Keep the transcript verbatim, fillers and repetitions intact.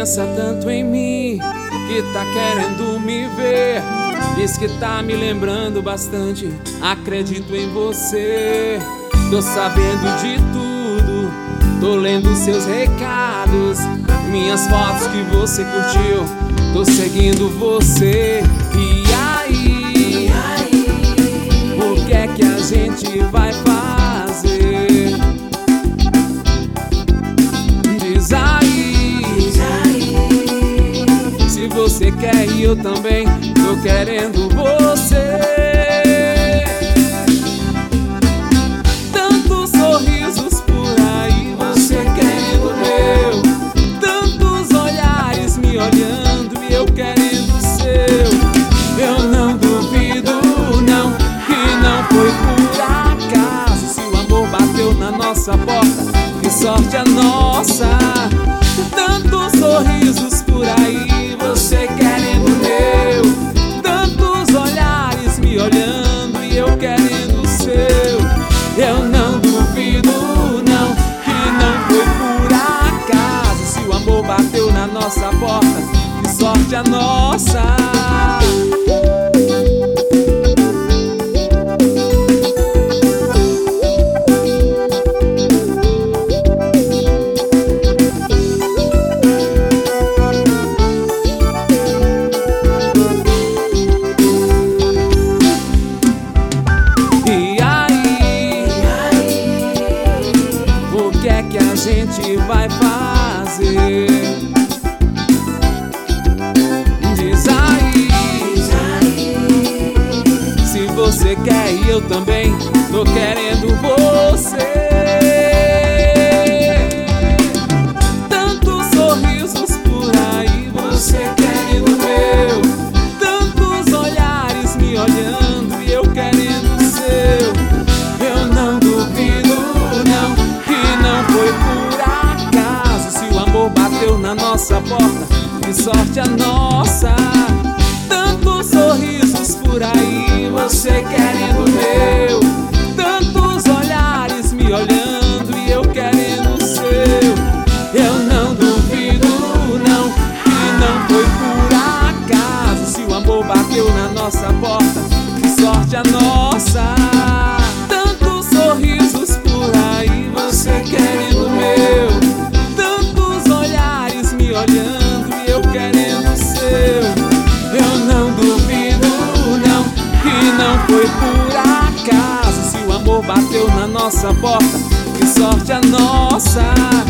pensa tanto em mim, que tá querendo me ver. Diz que tá me lembrando bastante, acredito em você. Tô sabendo de tudo, tô lendo seus recados, minhas fotos que você curtiu, tô seguindo você. E aí, o que é que a gente vai fazer? Diz aí, se você quer e eu também tô querendo você. Tantos sorrisos por aí, você querendo meu, tantos olhares me olhando e eu querendo o seu. Eu não duvido não, que não foi por acaso. Se o amor bateu na nossa porta, que sorte a nossa. Tantos sorrisos por aí, você querendo meu, tantos olhares me olhando e eu querendo o seu. Eu não duvido não, que não foi por acaso. Se o amor bateu na nossa porta, que sorte a nossa. O que é que a gente vai fazer? Diz aí, se você quer e eu também tô querendo você. Tantos sorrisos por aí, você querendo meu, tantos olhares me olhando e eu querendo o seu. Eu não duvido não, que não foi por acaso. Se o amor bateu na nossa porta, que sorte a nossa. Tantos sorrisos por aí, você querendo meu, tantos olhares me olhando e eu querendo o seu. Eu não duvido não, que não foi por acaso. Se o amor bateu na nossa porta, que sorte a nossa. Tantos sorrisos por aí, você querendo meu, tantos olhares me olhando e eu querendo o seu. Eu não duvido não, que não foi por acaso. Se o amor bateu na nossa porta, que sorte a nossa.